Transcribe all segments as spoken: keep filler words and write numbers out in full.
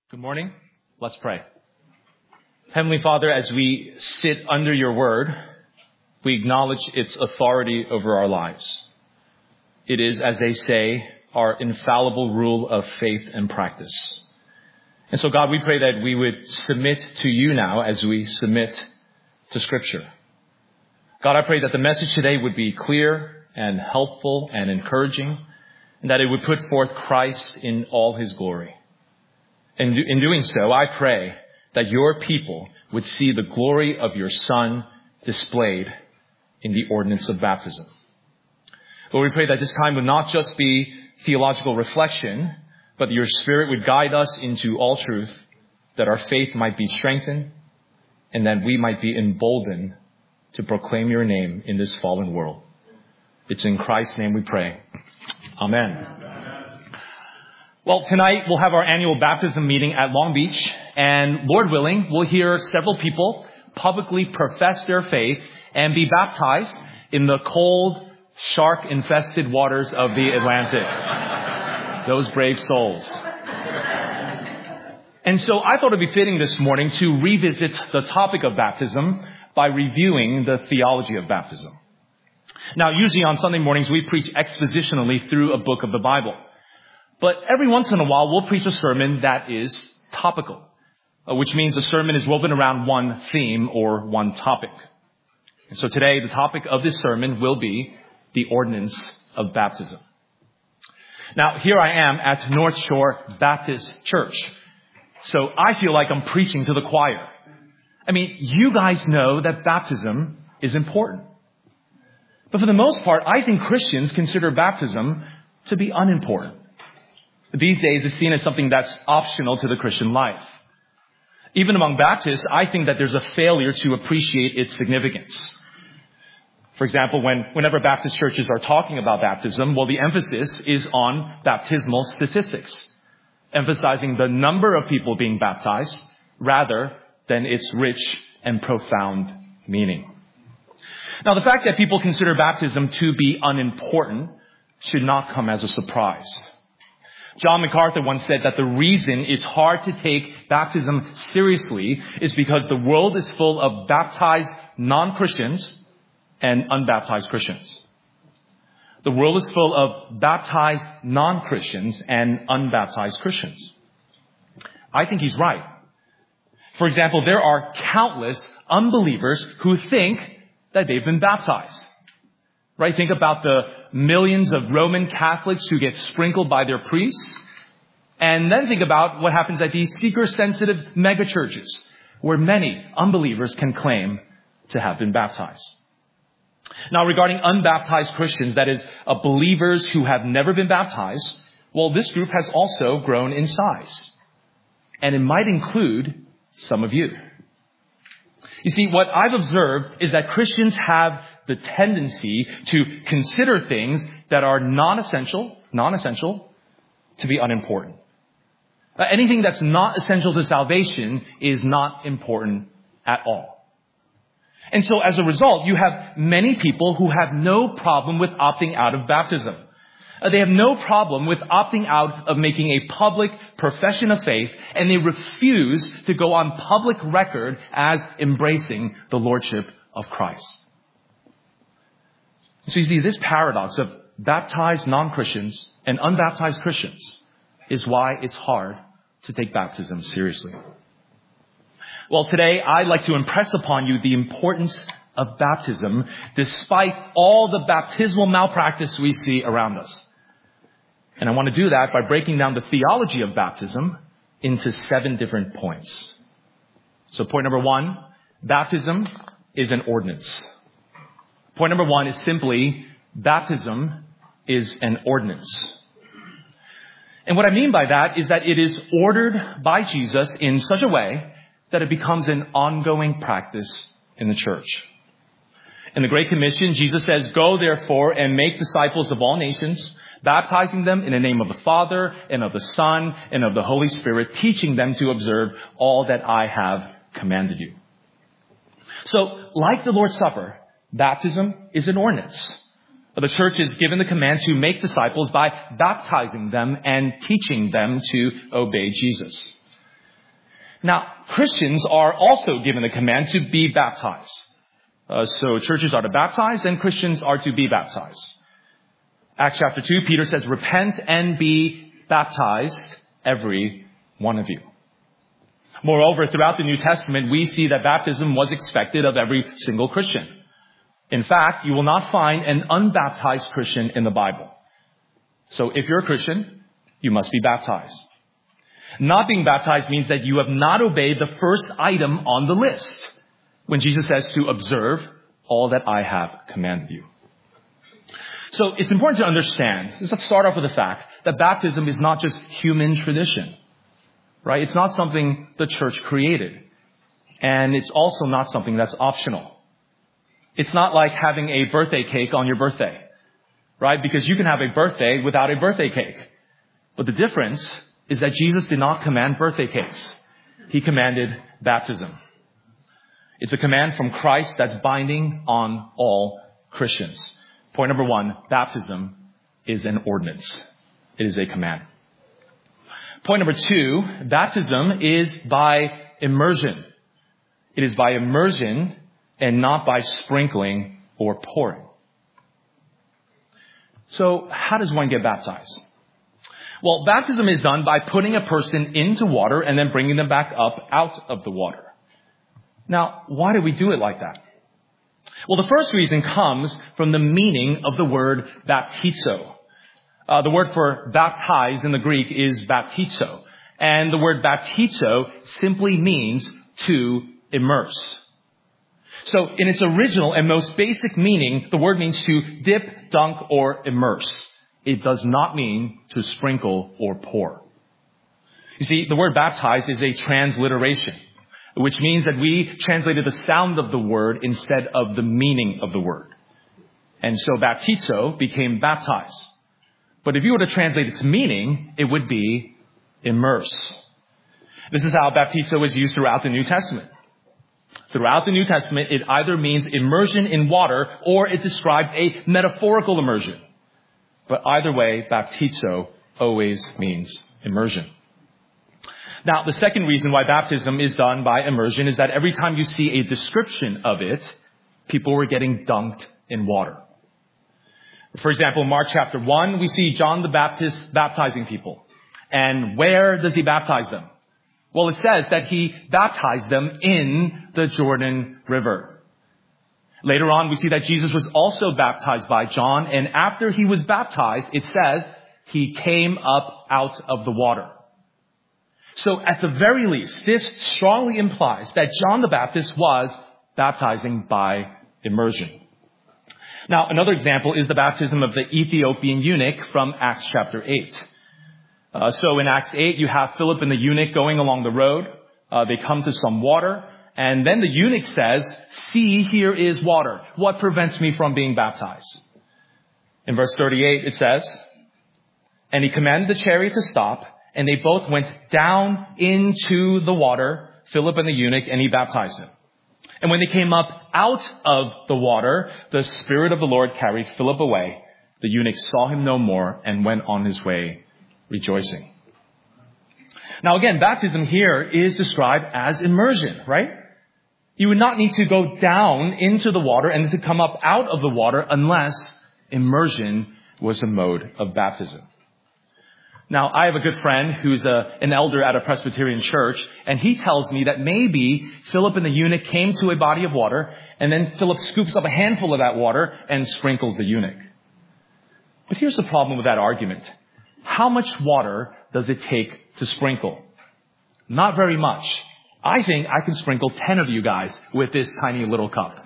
Good morning. Let's pray. Heavenly Father, as we sit under your word, we acknowledge its authority over our lives. It is, as they say, our infallible rule of faith and practice. And so, God, we pray that we would submit to you now as we submit to Scripture. God, I pray that the message today would be clear and helpful and encouraging, and that it would put forth Christ in all his glory. And in doing so, I pray that your people would see the glory of your Son displayed in the ordinance of baptism. Lord, we pray that this time would not just be theological reflection, but that your Spirit would guide us into all truth, that our faith might be strengthened, and that we might be emboldened to proclaim your name in this fallen world. It's in Christ's name we pray. Amen. Well, tonight we'll have our annual baptism meeting at Long Beach, and Lord willing, we'll hear several people publicly profess their faith and be baptized in the cold, shark-infested waters of the Atlantic. Those brave souls. And so I thought it'd be fitting this morning to revisit the topic of baptism by reviewing the theology of baptism. Now, usually on Sunday mornings, we preach expositionally through a book of the Bible. But every once in a while, we'll preach a sermon that is topical, which means the sermon is woven around one theme or one topic. And so today, the topic of this sermon will be the ordinance of baptism. Now, here I am at North Shore Baptist Church. So I feel like I'm preaching to the choir. I mean, you guys know that baptism is important. But for the most part, I think Christians consider baptism to be unimportant. These days, it's seen as something that's optional to the Christian life. Even among Baptists, I think that there's a failure to appreciate its significance. For example, when whenever Baptist churches are talking about baptism, well, the emphasis is on baptismal statistics, emphasizing the number of people being baptized rather than its rich and profound meaning. Now, the fact that people consider baptism to be unimportant should not come as a surprise. John MacArthur once said that the reason it's hard to take baptism seriously is because the world is full of baptized non-Christians and unbaptized Christians. The world is full of baptized non-Christians and unbaptized Christians. I think he's right. For example, there are countless unbelievers who think that they've been baptized. Right? Think about the millions of Roman Catholics who get sprinkled by their priests. And then think about what happens at these seeker-sensitive megachurches, where many unbelievers can claim to have been baptized. Now, regarding unbaptized Christians, that is, uh, believers who have never been baptized, well, this group has also grown in size. And it might include some of you. You see, what I've observed is that Christians have the tendency to consider things that are non-essential, non-essential, to be unimportant. Uh, anything that's not essential to salvation is not important at all. And so as a result, you have many people who have no problem with opting out of baptism. Uh, they have no problem with opting out of making a public profession of faith, and they refuse to go on public record as embracing the lordship of Christ. So you see, this paradox of baptized non-Christians and unbaptized Christians is why it's hard to take baptism seriously. Well, today I'd like to impress upon you the importance of baptism despite all the baptismal malpractice we see around us. And I want to do that by breaking down the theology of baptism into seven different points. So point number one, baptism is an ordinance. Point number one is simply, baptism is an ordinance. And what I mean by that is that it is ordered by Jesus in such a way that it becomes an ongoing practice in the church. In the Great Commission, Jesus says, "Go therefore and make disciples of all nations, baptizing them in the name of the Father and of the Son and of the Holy Spirit, teaching them to observe all that I have commanded you." So, like the Lord's Supper, baptism is an ordinance. The church is given the command to make disciples by baptizing them and teaching them to obey Jesus. Now, Christians are also given the command to be baptized. Uh, so churches are to baptize and Christians are to be baptized. Acts chapter two, Peter says, repent and be baptized, every one of you. Moreover, throughout the New Testament, we see that baptism was expected of every single Christian. In fact, you will not find an unbaptized Christian in the Bible. So if you're a Christian, you must be baptized. Not being baptized means that you have not obeyed the first item on the list when Jesus says to observe all that I have commanded you. So it's important to understand, let's start off with the fact that baptism is not just human tradition, right? It's not something the church created. And it's also not something that's optional. It's not like having a birthday cake on your birthday, right? Because you can have a birthday without a birthday cake. But the difference is that Jesus did not command birthday cakes. He commanded baptism. It's a command from Christ that's binding on all Christians. Point number one, baptism is an ordinance. It is a command. Point number two, baptism is by immersion. It is by immersion and not by sprinkling or pouring. So how does one get baptized? Well, baptism is done by putting a person into water and then bringing them back up out of the water. Now, why do we do it like that? Well, the first reason comes from the meaning of the word baptizo. Uh, the word for baptize in the Greek is baptizo. And the word baptizo simply means to immerse. So in its original and most basic meaning, the word means to dip, dunk, or immerse. It does not mean to sprinkle or pour. You see, the word baptize is a transliteration, which means that we translated the sound of the word instead of the meaning of the word. And so baptizo became baptize. But if you were to translate its meaning, it would be immerse. This is how baptizo is used throughout the New Testament. Throughout the New Testament, it either means immersion in water or it describes a metaphorical immersion. But either way, baptizo always means immersion. Now, the second reason why baptism is done by immersion is that every time you see a description of it, people were getting dunked in water. For example, in Mark chapter one, we see John the Baptist baptizing people. And where does he baptize them? Well, it says that he baptized them in the Jordan River. Later on, we see that Jesus was also baptized by John. And after he was baptized, it says he came up out of the water. So at the very least, this strongly implies that John the Baptist was baptizing by immersion. Now, another example is the baptism of the Ethiopian eunuch from Acts chapter eight. Uh, so in Acts eight, you have Philip and the eunuch going along the road. Uh, they come to some water. And then the eunuch says, see, here is water. What prevents me from being baptized? In verse thirty-eight, it says, and he commanded the chariot to stop, and they both went down into the water, Philip and the eunuch, and he baptized him. And when they came up out of the water, the Spirit of the Lord carried Philip away. The eunuch saw him no more and went on his way rejoicing. Now again, baptism here is described as immersion, right? You would not need to go down into the water and to come up out of the water unless immersion was a mode of baptism. Now, I have a good friend who's a, an elder at a Presbyterian church, and he tells me that maybe Philip and the eunuch came to a body of water, and then Philip scoops up a handful of that water and sprinkles the eunuch. But here's the problem with that argument. How much water does it take to sprinkle? Not very much. I think I can sprinkle ten of you guys with this tiny little cup.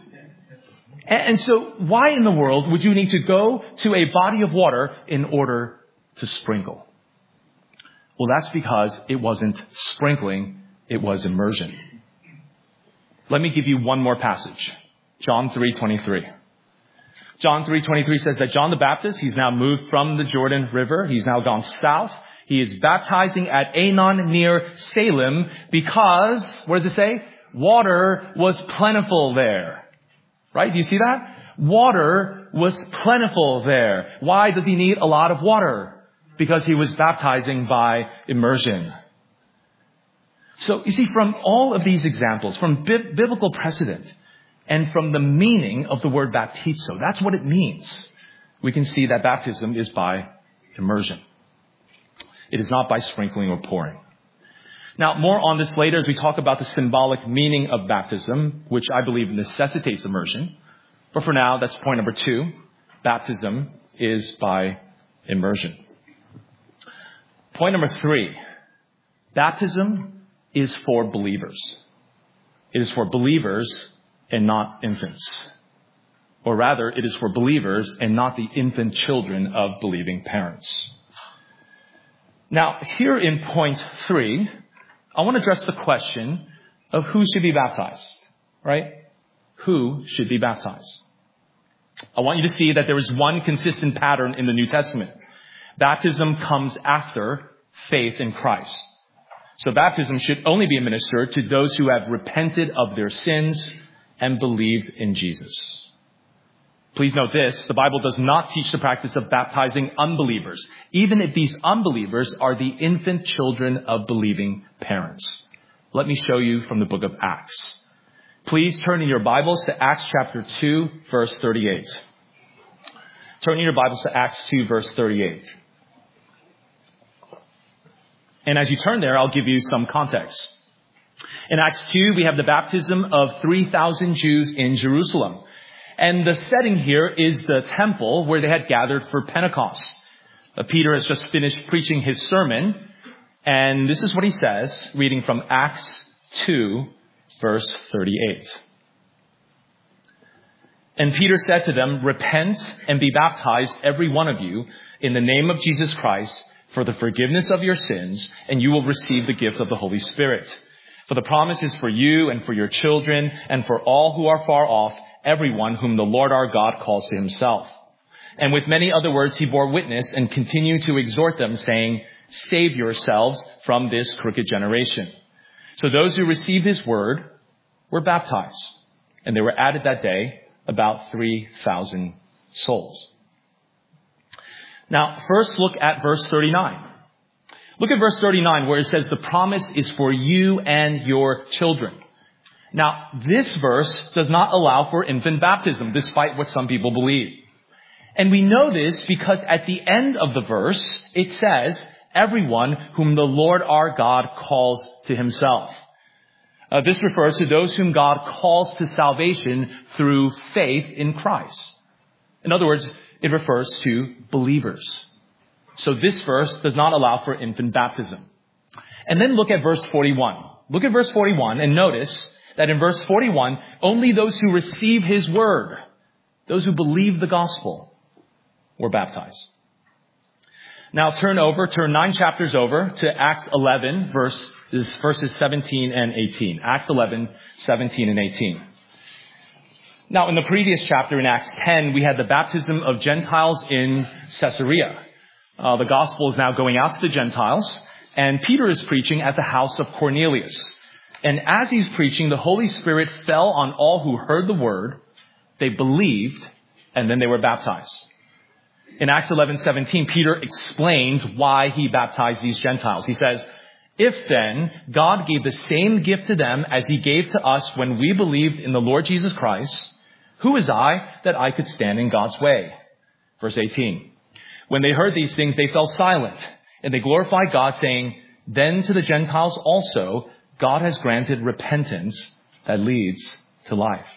And so why in the world would you need to go to a body of water in order to sprinkle? Well, that's because it wasn't sprinkling, it was immersion. Let me give you one more passage. John three twenty-three. John three twenty-three says that John the Baptist, he's now moved from the Jordan River. He's now gone south. He is baptizing at Aenon near Salem because, what does it say? Water was plentiful there. Right? Do you see that? Water was plentiful there. Why does he need a lot of water? Because he was baptizing by immersion. So you see, from all of these examples, from bi- biblical precedent, and from the meaning of the word baptizo, that's what it means. We can see that baptism is by immersion. It is not by sprinkling or pouring. Now, more on this later as we talk about the symbolic meaning of baptism, which I believe necessitates immersion. But for now, that's point number two. Baptism is by immersion. Point number three. Baptism is for believers. It is for believers and not infants. Or rather, it is for believers and not the infant children of believing parents. Now, here in point three, I want to address the question of who should be baptized, right? Who should be baptized? I want you to see that there is one consistent pattern in the New Testament. Baptism comes after faith in Christ. So baptism should only be administered to those who have repented of their sins and believed in Jesus. Please note this, the Bible does not teach the practice of baptizing unbelievers, even if these unbelievers are the infant children of believing parents. Let me show you from the book of Acts. Please turn in your Bibles to Acts chapter two, verse thirty-eight. Turn in your Bibles to Acts two, verse thirty-eight. And as you turn there, I'll give you some context. In Acts two, we have the baptism of three thousand Jews in Jerusalem. And the setting here is the temple where they had gathered for Pentecost. Uh, Peter has just finished preaching his sermon. And this is what he says, reading from Acts two, verse thirty-eight. And Peter said to them, "Repent and be baptized, every one of you, in the name of Jesus Christ, for the forgiveness of your sins, and you will receive the gift of the Holy Spirit. For the promise is for you and for your children and for all who are far off, everyone whom the Lord our God calls to himself." And with many other words, he bore witness and continued to exhort them, saying, "Save yourselves from this crooked generation." So those who received his word were baptized, and there were added that day about three thousand souls. Now, first look at verse thirty-nine. Look at verse thirty-nine where it says the promise is for you and your children. Now, this verse does not allow for infant baptism, despite what some people believe. And we know this because at the end of the verse, it says, everyone whom the Lord our God calls to himself. Uh, this refers to those whom God calls to salvation through faith in Christ. In other words, it refers to believers. So this verse does not allow for infant baptism. And then look at verse forty-one. Look at verse forty-one and notice that in verse forty-one, only those who receive his word, those who believe the gospel, were baptized. Now turn over, turn nine chapters over to Acts eleven, verse, verses seventeen and eighteen. Acts eleven, seventeen and eighteen. Now in the previous chapter in Acts ten, we had the baptism of Gentiles in Caesarea. Uh, the gospel is now going out to the Gentiles, and Peter is preaching at the house of Cornelius. And as he's preaching, the Holy Spirit fell on all who heard the word. They believed, and then they were baptized. In Acts eleven seventeen, Peter explains why he baptized these Gentiles. He says, "If then God gave the same gift to them as he gave to us when we believed in the Lord Jesus Christ, who is I that I could stand in God's way?" Verse eighteen. When they heard these things, they fell silent, and they glorified God, saying, "Then to the Gentiles also God has granted repentance that leads to life."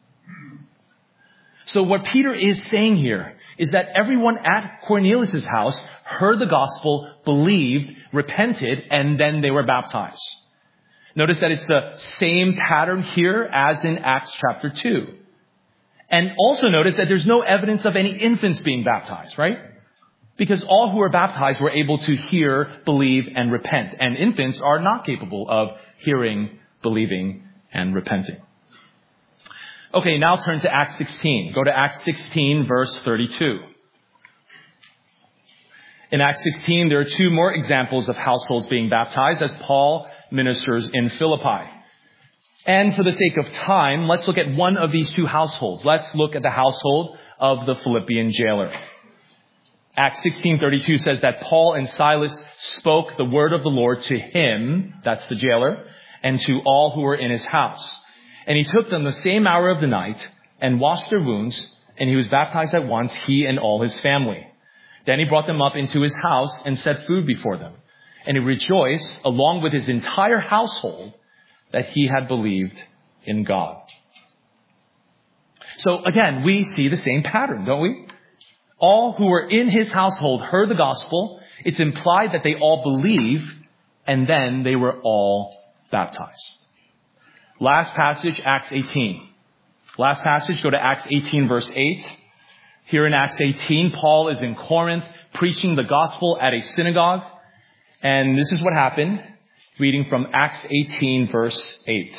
So what Peter is saying here is that everyone at Cornelius' house heard the gospel, believed, repented, and then they were baptized. Notice that it's the same pattern here as in Acts chapter two. And also notice that there's no evidence of any infants being baptized, right? Because all who were baptized were able to hear, believe, and repent. And infants are not capable of hearing, believing, and repenting. Okay, now turn to Acts sixteen. Go to Acts sixteen, verse thirty-two. In Acts sixteen, there are two more examples of households being baptized as Paul ministers in Philippi. And for the sake of time, let's look at one of these two households. Let's look at the household of the Philippian jailer. Acts sixteen thirty-two says that Paul and Silas spoke the word of the Lord to him, that's the jailer, and to all who were in his house. And he took them the same hour of the night and washed their wounds, and he was baptized at once, he and all his family. Then he brought them up into his house and set food before them. And he rejoiced, along with his entire household, that he had believed in God. So again, we see the same pattern, don't we? All who were in his household heard the gospel. It's implied that they all believe, and then they were all baptized. Last passage, Acts eighteen. Last passage, go to Acts eighteen, verse eight. Here in Acts eighteen, Paul is in Corinth preaching the gospel at a synagogue. And this is what happened, reading from Acts eighteen, verse eight.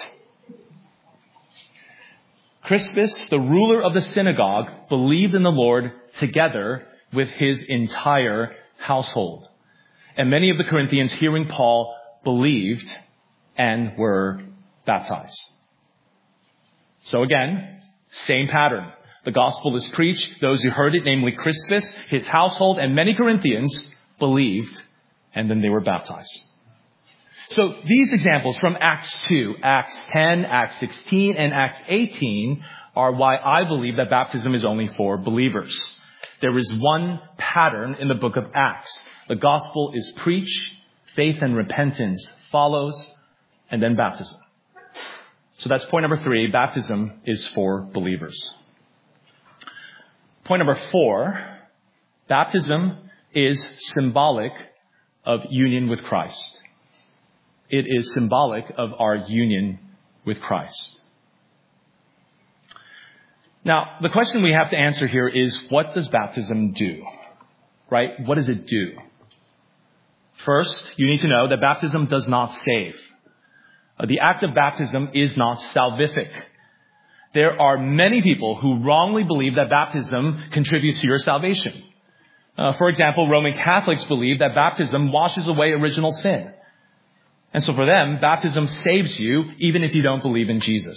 Crispus, the ruler of the synagogue, believed in the Lord together with his entire household. And many of the Corinthians, hearing Paul, believed and were baptized. So again, same pattern. The gospel is preached. Those who heard it, namely Crispus, his household, and many Corinthians, believed, and then they were baptized. So these examples from Acts two, Acts ten, Acts sixteen, and Acts eighteen are why I believe that baptism is only for believers. There is one pattern in the book of Acts. The gospel is preached, faith and repentance follows, and then baptism. So that's point number three. Baptism is for believers. Point number four. Baptism is symbolic of union with Christ. It is symbolic of our union with Christ. Now, the question we have to answer here is, what does baptism do? Right? What does it do? First, you need to know that baptism does not save. The act of baptism is not salvific. There are many people who wrongly believe that baptism contributes to your salvation. Uh, for example, Roman Catholics believe that baptism washes away original sin. And so for them, baptism saves you even if you don't believe in Jesus.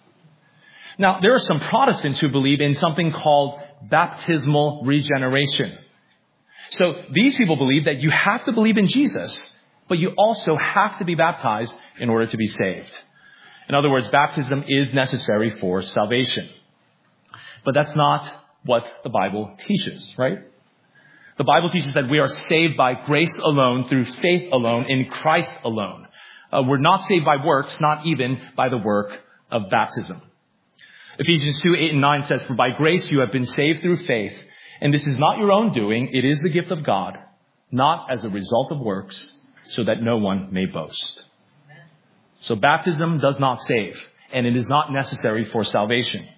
Now, there are some Protestants who believe in something called baptismal regeneration. So these people believe that you have to believe in Jesus, but you also have to be baptized in order to be saved. In other words, baptism is necessary for salvation. But that's not what the Bible teaches, right? The Bible teaches that we are saved by grace alone, through faith alone, in Christ alone. Uh, we're not saved by works, not even by the work of baptism. Ephesians two, eight and nine says, "For by grace you have been saved through faith, and this is not your own doing, it is the gift of God, not as a result of works, so that no one may boast." So baptism does not save, and it is not necessary for salvation.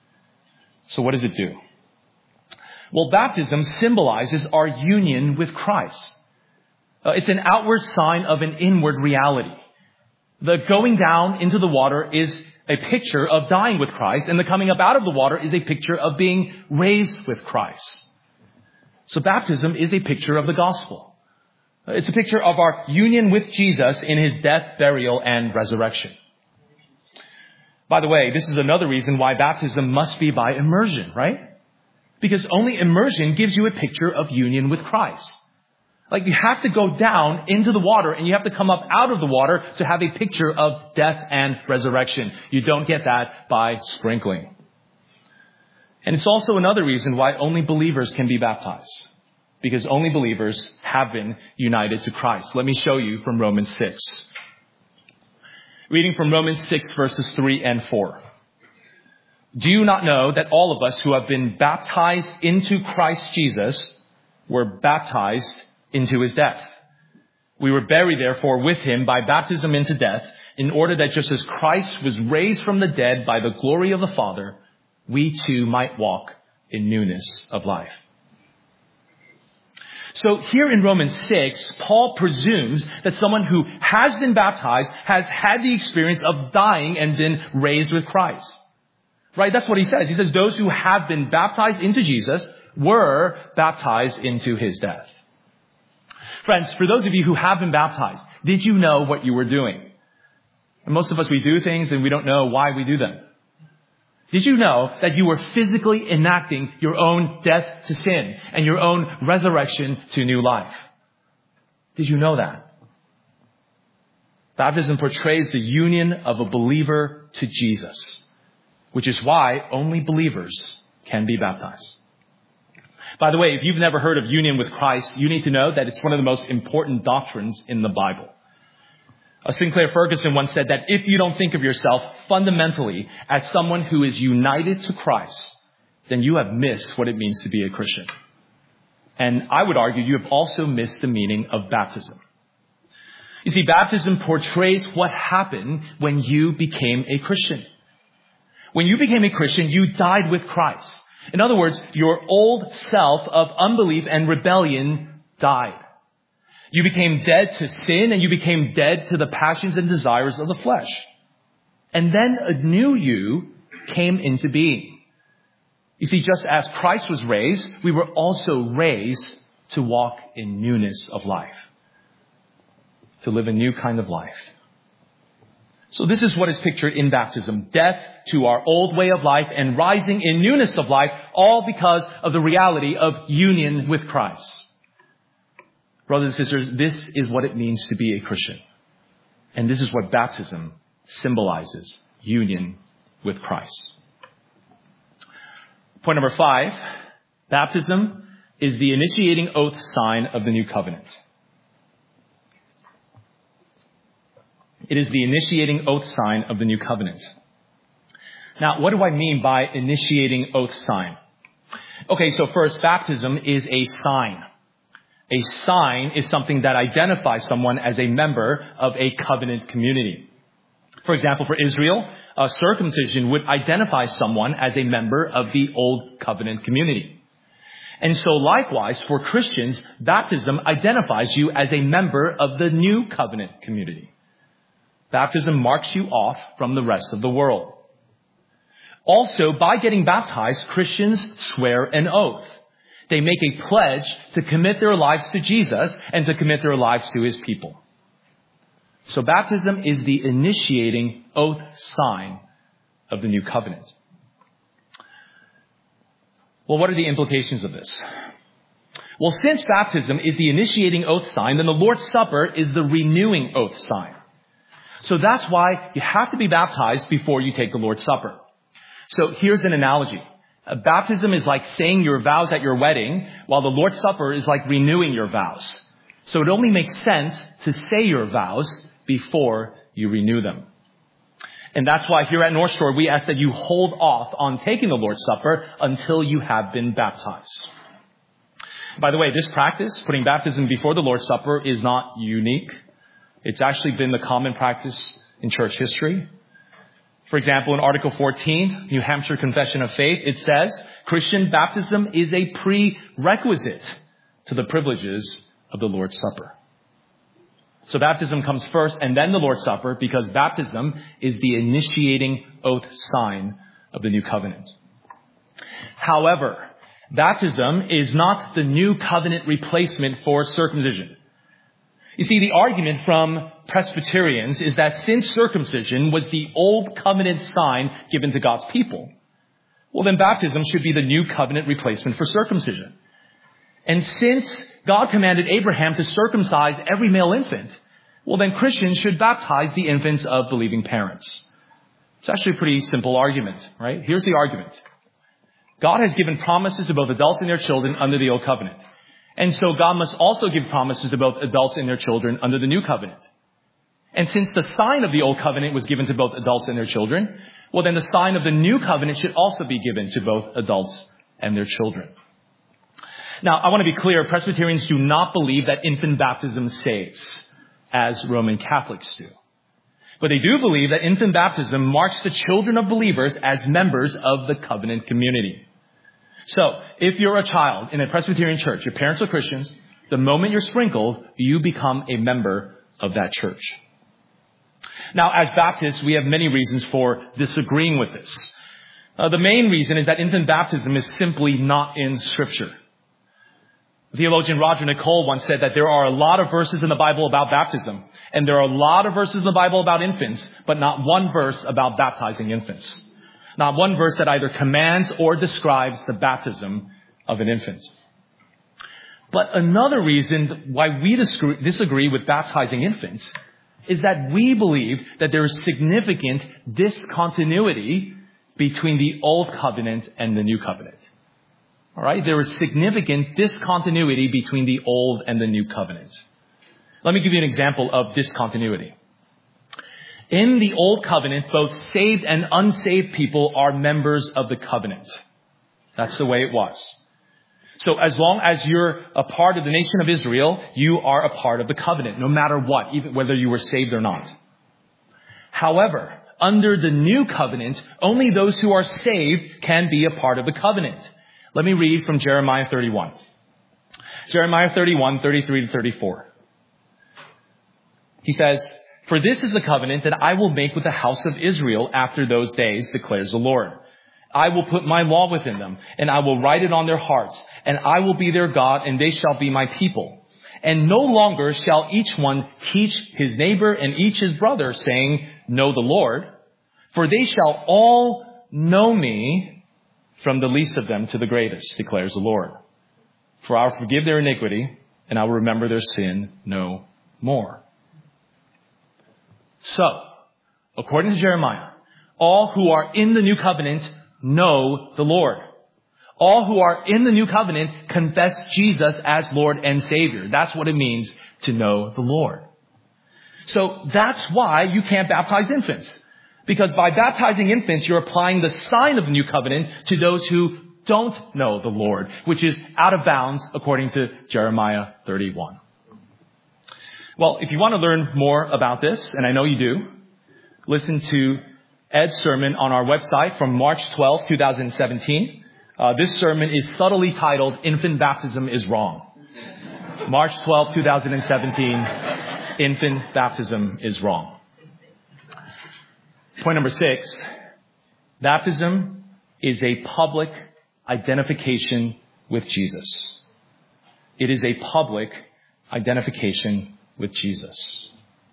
So what does it do? Well, baptism symbolizes our union with Christ. Uh, it's an outward sign of an inward reality. The going down into the water is a picture of dying with Christ, and the coming up out of the water is a picture of being raised with Christ. So baptism is a picture of the gospel. It's a picture of our union with Jesus in his death, burial, and resurrection. By the way, this is another reason why baptism must be by immersion, right? Because only immersion gives you a picture of union with Christ. Like, you have to go down into the water and you have to come up out of the water to have a picture of death and resurrection. You don't get that by sprinkling. And it's also another reason why only believers can be baptized. Because only believers have been united to Christ. Let me show you from Romans six. Reading from Romans six, verses three and four. "Do you not know that all of us who have been baptized into Christ Jesus were baptized into his death? We were buried, therefore, with him by baptism into death, in order that just as Christ was raised from the dead by the glory of the Father, we too might walk in newness of life." So here in Romans six, Paul presumes that someone who has been baptized has had the experience of dying and been raised with Christ. Right? That's what he says. He says those who have been baptized into Jesus were baptized into his death. Friends, for those of you who have been baptized, did you know what you were doing? And most of us, we do things and we don't know why we do them. Did you know that you were physically enacting your own death to sin and your own resurrection to new life? Did you know that? Baptism portrays the union of a believer to Jesus, which is why only believers can be baptized. By the way, if you've never heard of union with Christ, you need to know that it's one of the most important doctrines in the Bible. Uh, Sinclair Ferguson once said that if you don't think of yourself fundamentally as someone who is united to Christ, then you have missed what it means to be a Christian. And I would argue you have also missed the meaning of baptism. You see, baptism portrays what happened when you became a Christian. When you became a Christian, you died with Christ. In other words, your old self of unbelief and rebellion died. You became dead to sin and you became dead to the passions and desires of the flesh. And then a new you came into being. You see, just as Christ was raised, we were also raised to walk in newness of life. To live a new kind of life. So this is what is pictured in baptism. Death to our old way of life and rising in newness of life, all because of the reality of union with Christ. Brothers and sisters, this is what it means to be a Christian. And this is what baptism symbolizes, union with Christ. Point number five, baptism is the initiating oath sign of the new covenant. It is the initiating oath sign of the new covenant. Now, what do I mean by initiating oath sign? Okay, so first, baptism is a sign. A sign is something that identifies someone as a member of a covenant community. For example, for Israel, a circumcision would identify someone as a member of the old covenant community. And so likewise, for Christians, baptism identifies you as a member of the new covenant community. Baptism marks you off from the rest of the world. Also, by getting baptized, Christians swear an oath. They make a pledge to commit their lives to Jesus and to commit their lives to his people. So baptism is the initiating oath sign of the new covenant. Well, what are the implications of this? Well, since baptism is the initiating oath sign, then the Lord's Supper is the renewing oath sign. So that's why you have to be baptized before you take the Lord's Supper. So here's an analogy. A baptism is like saying your vows at your wedding, while the Lord's Supper is like renewing your vows. So it only makes sense to say your vows before you renew them. And that's why here at North Shore, we ask that you hold off on taking the Lord's Supper until you have been baptized. By the way, this practice, putting baptism before the Lord's Supper, is not unique. It's actually been the common practice in church history. For example, in Article fourteen, New Hampshire Confession of Faith, it says, Christian baptism is a prerequisite to the privileges of the Lord's Supper. So baptism comes first and then the Lord's Supper because baptism is the initiating oath sign of the new covenant. However, baptism is not the new covenant replacement for circumcision. You see, the argument from Presbyterians is that since circumcision was the old covenant sign given to God's people, well then baptism should be the new covenant replacement for circumcision. And since God commanded Abraham to circumcise every male infant, well then Christians should baptize the infants of believing parents. It's actually a pretty simple argument, right? Here's the argument. God has given promises to both adults and their children under the old covenant. And so God must also give promises to both adults and their children under the new covenant. And since the sign of the old covenant was given to both adults and their children, well then the sign of the new covenant should also be given to both adults and their children. Now, I want to be clear, Presbyterians do not believe that infant baptism saves, as Roman Catholics do. But they do believe that infant baptism marks the children of believers as members of the covenant community. So, if you're a child in a Presbyterian church, your parents are Christians, the moment you're sprinkled, you become a member of that church. Now, as Baptists, we have many reasons for disagreeing with this. Uh, the main reason is that infant baptism is simply not in Scripture. Theologian Roger Nicole once said that there are a lot of verses in the Bible about baptism, and there are a lot of verses in the Bible about infants, but not one verse about baptizing infants. Not one verse that either commands or describes the baptism of an infant. But another reason why we disagree with baptizing infants is that we believe that there is significant discontinuity between the Old Covenant and the New Covenant. All right? There is significant discontinuity between the Old and the New Covenant. Let me give you an example of discontinuity. In the Old Covenant, both saved and unsaved people are members of the covenant. That's the way it was. So as long as you're a part of the nation of Israel, you are a part of the covenant, no matter what, even whether you were saved or not. However, under the new covenant, only those who are saved can be a part of the covenant. Let me read from Jeremiah thirty-one. Jeremiah thirty-one, thirty-three to thirty-four. He says, "For this is the covenant that I will make with the house of Israel after those days, declares the Lord. I will put my law within them, and I will write it on their hearts, and I will be their God, and they shall be my people. And no longer shall each one teach his neighbor and each his brother, saying, know the Lord, for they shall all know me, from the least of them to the greatest, declares the Lord. For I will forgive their iniquity, and I will remember their sin no more." So, according to Jeremiah, all who are in the new covenant know the Lord. All who are in the new covenant confess Jesus as Lord and Savior. That's what it means to know the Lord. So that's why you can't baptize infants. Because by baptizing infants, you're applying the sign of the new covenant to those who don't know the Lord, which is out of bounds according to Jeremiah thirty-one. Well, if you want to learn more about this, and I know you do, listen to Ed's sermon on our website from March twelfth, twenty seventeen. Uh, this sermon is subtly titled, "Infant Baptism is Wrong." March twelfth, twenty seventeen, Infant Baptism is Wrong. Point number six, baptism is a public identification with Jesus. It is a public identification with Jesus.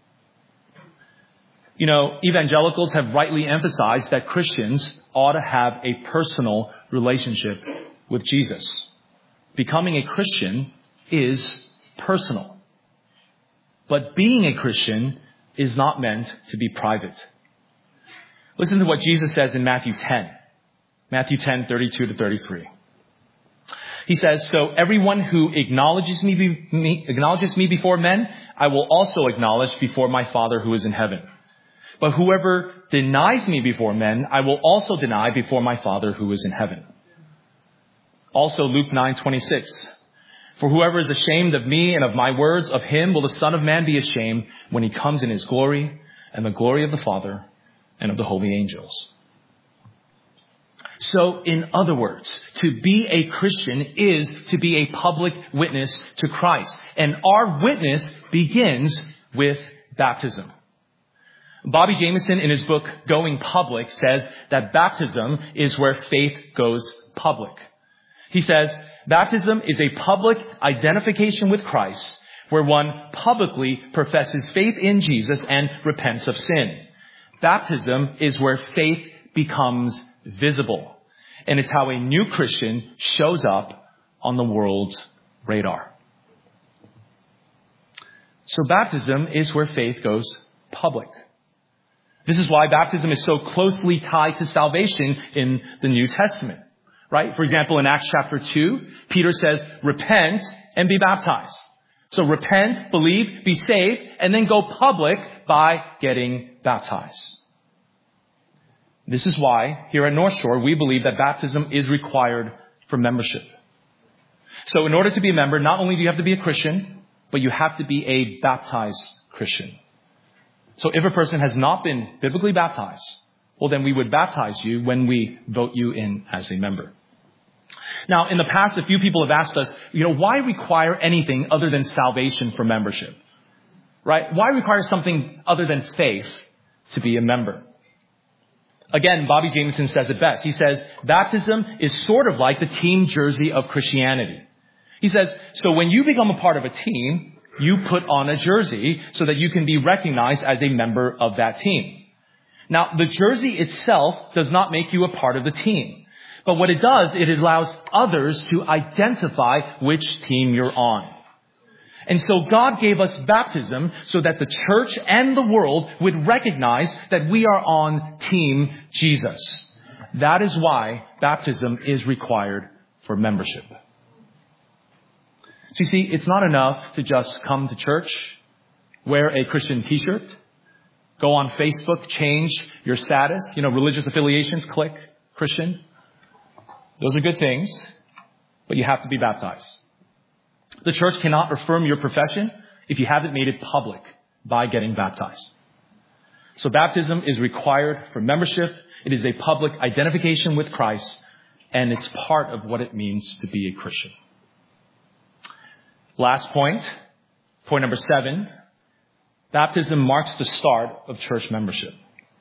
You know, evangelicals have rightly emphasized that Christians ought to have a personal relationship with Jesus. Becoming a Christian is personal. But being a Christian is not meant to be private. Listen to what Jesus says in Matthew ten. Matthew ten, thirty-two to thirty-three. He says, "So everyone who acknowledges me, me, acknowledges me before men, I will also acknowledge before my Father who is in heaven. But whoever denies me before men, I will also deny before my Father who is in heaven." Also Luke nine, twenty-six. "For whoever is ashamed of me and of my words, of him will the Son of Man be ashamed when he comes in his glory and the glory of the Father and of the holy angels." So, in other words, to be a Christian is to be a public witness to Christ. And our witness begins with baptism. Bobby Jamieson, in his book, Going Public, says that baptism is where faith goes public. He says, baptism is a public identification with Christ, where one publicly professes faith in Jesus and repents of sin. Baptism is where faith becomes visible. And it's how a new Christian shows up on the world's radar. So baptism is where faith goes public. This is why baptism is so closely tied to salvation in the New Testament. Right? For example, in Acts chapter two, Peter says, repent and be baptized. So repent, believe, be saved, and then go public by getting baptized. This is why here at North Shore, we believe that baptism is required for membership. So in order to be a member, not only do you have to be a Christian, but you have to be a baptized Christian. So if a person has not been biblically baptized, well, then we would baptize you when we vote you in as a member. Now, in the past, a few people have asked us, you know, why require anything other than salvation for membership? Right? Why require something other than faith to be a member? Again, Bobby Jamieson says it best. He says, baptism is sort of like the team jersey of Christianity. He says, so when you become a part of a team, you put on a jersey so that you can be recognized as a member of that team. Now, the jersey itself does not make you a part of the team. But what it does, it allows others to identify which team you're on. And so God gave us baptism so that the church and the world would recognize that we are on Team Jesus. That is why baptism is required for membership. So you see, it's not enough to just come to church, wear a Christian t-shirt, go on Facebook, change your status, you know, religious affiliations, click Christian. Those are good things, but you have to be baptized. The church cannot affirm your profession if you haven't made it public by getting baptized. So baptism is required for membership. It is a public identification with Christ, and it's part of what it means to be a Christian. Last point, point number seven, baptism marks the start of church membership.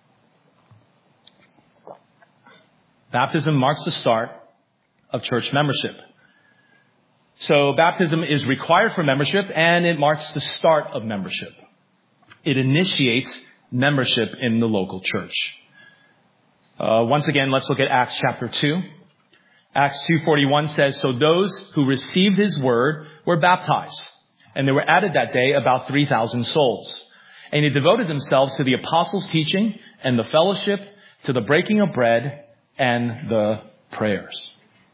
Baptism marks the start of church membership. So baptism is required for membership, and it marks the start of membership. It initiates membership in the local church. Uh, once again, let's look at Acts chapter two. Acts two forty-one says, "So those who received his word were baptized, and there were added that day about three thousand souls. And they devoted themselves to the apostles' teaching and the fellowship, to the breaking of bread and the prayers."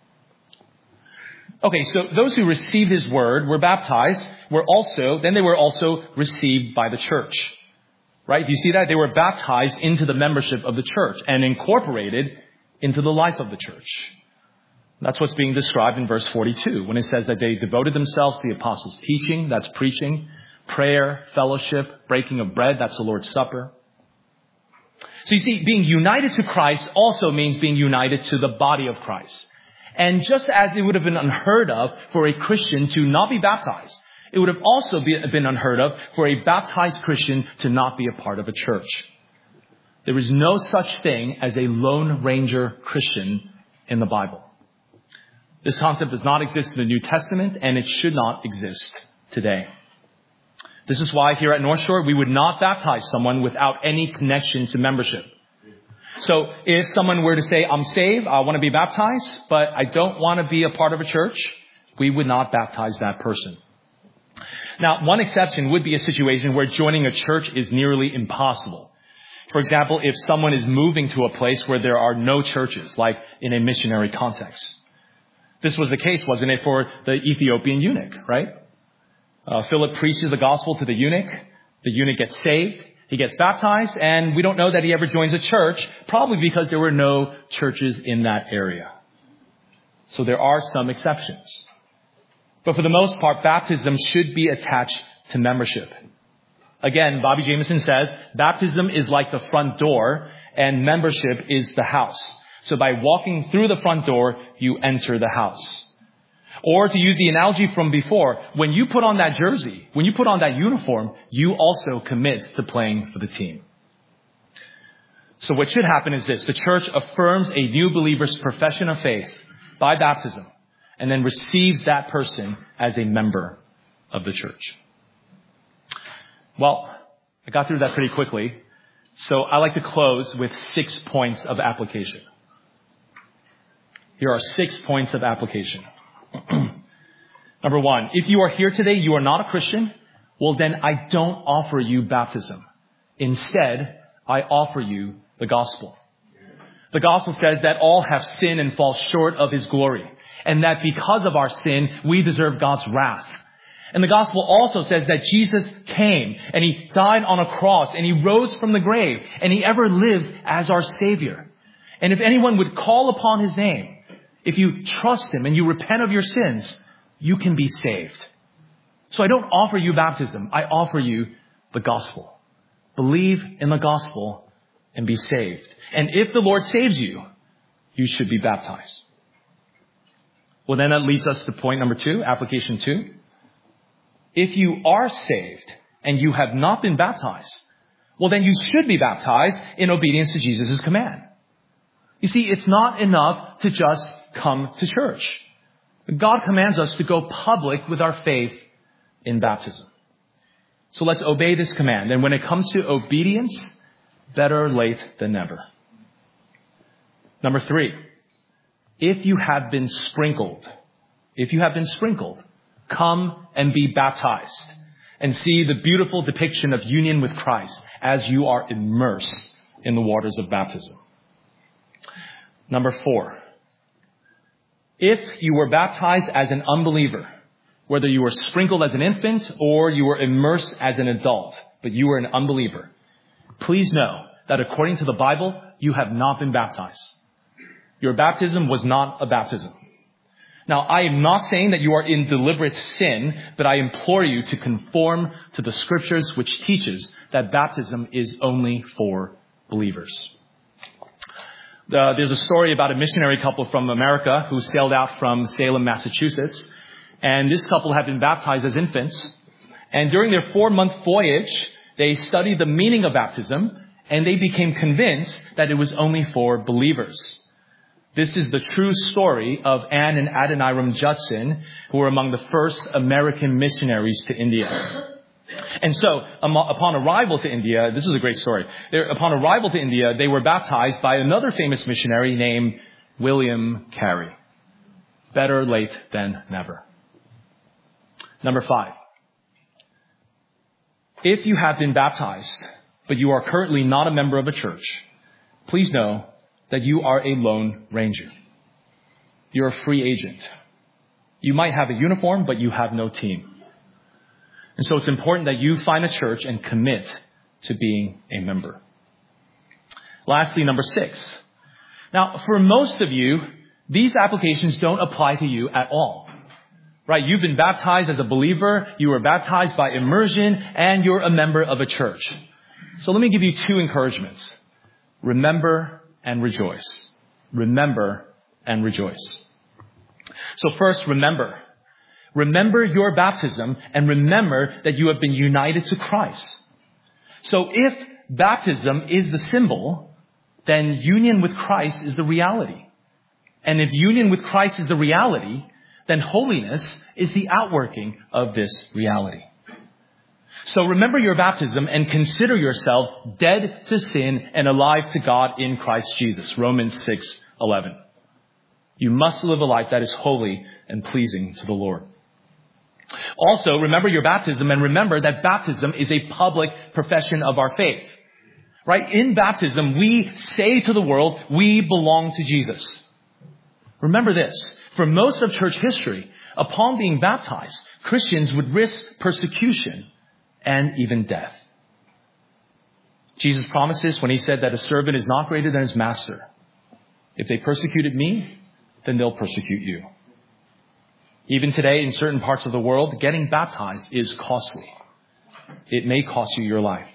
Okay, so those who received his word were baptized, were also, then they were also received by the church. Right? Do you see that? They were baptized into the membership of the church and incorporated into the life of the church. That's what's being described in verse forty-two when it says that they devoted themselves to the apostles' teaching, that's preaching, prayer, fellowship, breaking of bread, that's the Lord's Supper. So you see, being united to Christ also means being united to the body of Christ. And just as it would have been unheard of for a Christian to not be baptized, it would have also been unheard of for a baptized Christian to not be a part of a church. There is no such thing as a Lone Ranger Christian in the Bible. This concept does not exist in the New Testament, and it should not exist today. This is why here at North Shore, we would not baptize someone without any connection to membership. So if someone were to say, "I'm saved, I want to be baptized, but I don't want to be a part of a church," we would not baptize that person. Now, one exception would be a situation where joining a church is nearly impossible. For example, if someone is moving to a place where there are no churches, like in a missionary context. This was the case, wasn't it, for the Ethiopian eunuch, right? Uh, Philip preaches the gospel to the eunuch. The eunuch gets saved. He gets baptized, and we don't know that he ever joins a church, probably because there were no churches in that area. So there are some exceptions. But for the most part, baptism should be attached to membership. Again, Bobby Jameson says, baptism is like the front door, and membership is the house. So by walking through the front door, you enter the house. Or to use the analogy from before, when you put on that jersey, when you put on that uniform, you also commit to playing for the team. So what should happen is this. The church affirms a new believer's profession of faith by baptism and then receives that person as a member of the church. Well, I got through that pretty quickly. So I like to close with six points of application. Here are six points of application. Number one, if you are here today, you are not a Christian, well then I don't offer you baptism. Instead, I offer you the gospel. The gospel says that all have sinned and fall short of his glory, and that because of our sin, we deserve God's wrath. And the gospel also says that Jesus came and he died on a cross and he rose from the grave and he ever lives as our Savior. And if anyone would call upon his name, if you trust him and you repent of your sins, you can be saved. So I don't offer you baptism. I offer you the gospel. Believe in the gospel and be saved. And if the Lord saves you, you should be baptized. Well, then that leads us to point number two, application two. If you are saved and you have not been baptized, well, then you should be baptized in obedience to Jesus' command. You see, it's not enough to just come to church. God commands us to go public with our faith in baptism. So let's obey this command. And when it comes to obedience, Better late than never. Number three, if you have been sprinkled, if you have been sprinkled, come and be baptized and see the beautiful depiction of union with Christ as you are immersed in the waters of baptism. Number four, if you were baptized as an unbeliever, whether you were sprinkled as an infant or you were immersed as an adult, but you were an unbeliever, please know that according to the Bible, you have not been baptized. Your baptism was not a baptism. Now, I am not saying that you are in deliberate sin, but I implore you to conform to the scriptures which teaches that baptism is only for believers. Uh, there's a story about a missionary couple from America who sailed out from Salem, Massachusetts. And this couple had been baptized as infants. And during their four-month voyage, they studied the meaning of baptism, and they became convinced that it was only for believers. This is the true story of Anne and Adoniram Judson, who were among the first American missionaries to India. And so, um, upon arrival to India, this is a great story. They're, upon arrival to India, they were baptized by another famous missionary named William Carey. Better late than never. Number five. If you have been baptized, but you are currently not a member of a church, please know that you are a lone ranger. You're a free agent. You might have a uniform, but you have no team. And so it's important that you find a church and commit to being a member. Lastly, number six. Now, for most of you, these applications don't apply to you at all. Right? You've been baptized as a believer, you were baptized by immersion, and you're a member of a church. So let me give you two encouragements. Remember and rejoice. Remember and rejoice. So first, remember. Remember your baptism and remember that you have been united to Christ. So if baptism is the symbol, then union with Christ is the reality. And if union with Christ is the reality, then holiness is the outworking of this reality. So remember your baptism and consider yourselves dead to sin and alive to God in Christ Jesus. Romans six eleven. You must live a life that is holy and pleasing to the Lord. Also, remember your baptism and remember that baptism is a public profession of our faith. Right? In baptism, we say to the world, we belong to Jesus. Remember this. For most of church history, upon being baptized, Christians would risk persecution and even death. Jesus promised this when he said that a servant is not greater than his master. If they persecuted me, then they'll persecute you. Even today, in certain parts of the world, getting baptized is costly. It may cost you your life.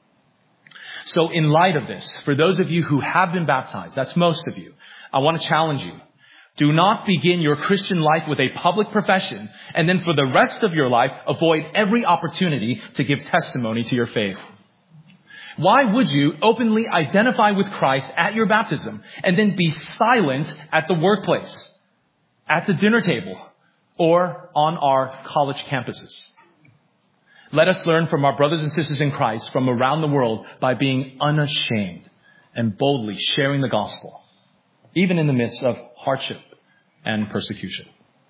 So in light of this, for those of you who have been baptized, that's most of you, I want to challenge you. Do not begin your Christian life with a public profession and then for the rest of your life avoid every opportunity to give testimony to your faith. Why would you openly identify with Christ at your baptism and then be silent at the workplace, at the dinner table, or on our college campuses? Let us learn from our brothers and sisters in Christ from around the world by being unashamed and boldly sharing the gospel, even in the midst of hardship and persecution.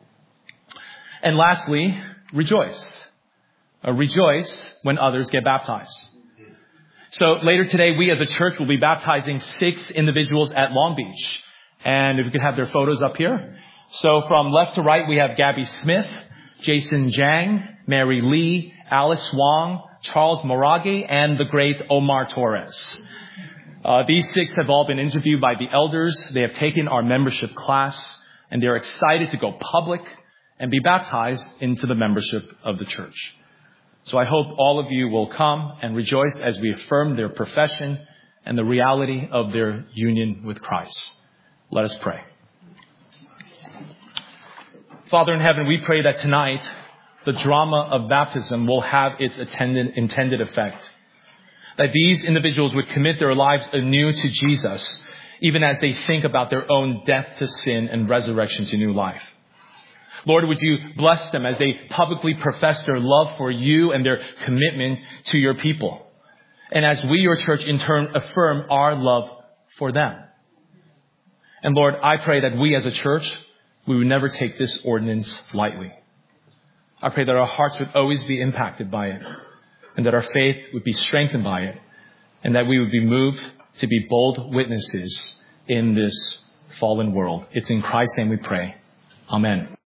And lastly, rejoice. Uh, rejoice when others get baptized. So later today, we as a church will be baptizing six individuals at Long Beach. And if we could have their photos up here. So from left to right, we have Gabby Smith, Jason Jang, Mary Lee, Alice Wong, Charles Moragi, and the great Omar Torres. Uh, these six have all been interviewed by the elders. They have taken our membership class, and they're excited to go public and be baptized into the membership of the church. So I hope all of you will come and rejoice as we affirm their profession and the reality of their union with Christ. Let us pray. Father in heaven, we pray that tonight the drama of baptism will have its attendant, intended effect. That these individuals would commit their lives anew to Jesus, even as they think about their own death to sin and resurrection to new life. Lord, would you bless them as they publicly profess their love for you and their commitment to your people. And as we, your church, in turn affirm our love for them. And Lord, I pray that we as a church, we would never take this ordinance lightly. I pray that our hearts would always be impacted by it, and that our faith would be strengthened by it, and that we would be moved to be bold witnesses in this fallen world. It's in Christ's name we pray. Amen.